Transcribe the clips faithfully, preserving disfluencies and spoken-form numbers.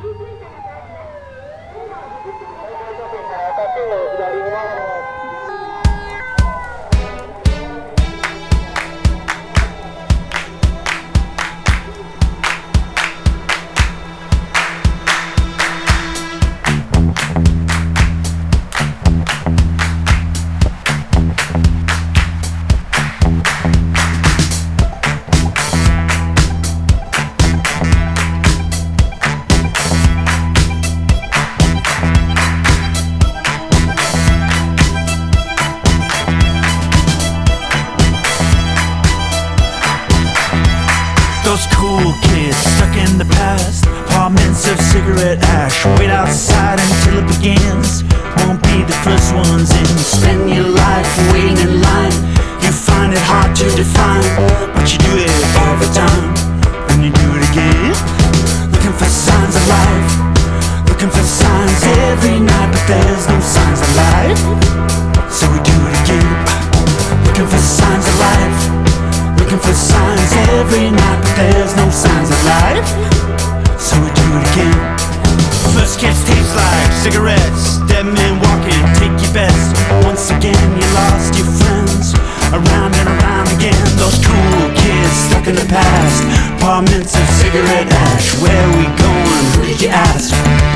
Those cool kids stuck in the past, apartments of cigarette ash. Wait outside until it begins. Won't be the first ones in. Spend your life waiting in line. You find it hard to define, but you do it every time. Then you do it again. Looking for signs of life, looking for signs every night, but there's no signs of life. So we do it again. Looking for signs of life, looking for signs every night, but there's no signs of life. So we do it again. First kiss tastes like cigarettes. Dead men walking, take your best. Once again you lost your friends. Around and around again. Those cool kids stuck in the past, apartments of cigarette ash. Where are we going? Who did you ask?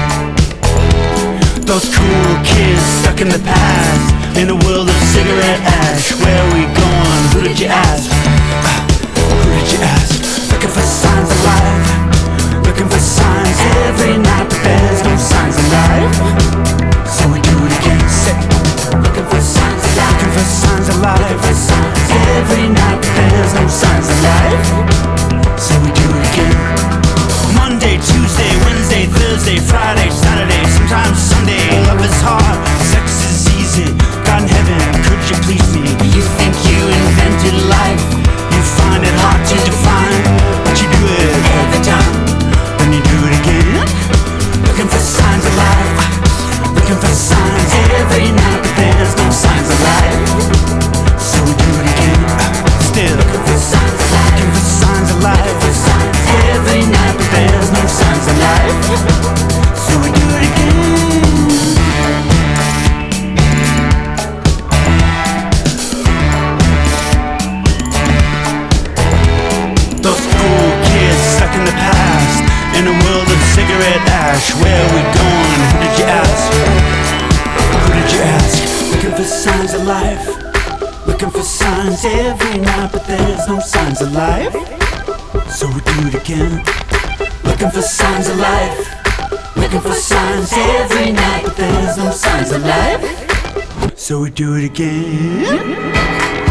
Those cool kids stuck in the past, in a world of cigarette ash. Where are we going? Who did you ask? Who did you ask? Looking for signs of life, looking for signs every night, but there's no signs of life. So we do it again. Say, looking for signs of life, looking for signs of life, looking for signs every night, but there's no signs of life. So we do it again. Monday, Tuesday, Wednesday, Thursday, Friday, Saturday, sometimes Sunday. Love is hard, sex is easy. God in heaven, could you please me? You think you invented life? You find it hard to define, but you do it every time. Then you do it again. Looking for signs of life, looking for signs every night, but there's no signs of life. So we do it again. Still looking for signs of life, looking for signs of life, looking for signs every night, but there's no signs of life. So we do it again. Those cool kids stuck in the past, in a world of cigarette ash. Where are we going? Who did you ask? Who did you ask? Looking for signs of life, looking for signs every night, but there's no signs of life. So we do it again. Looking for signs of life, looking for signs every night, but there's no signs of life. So we do it again.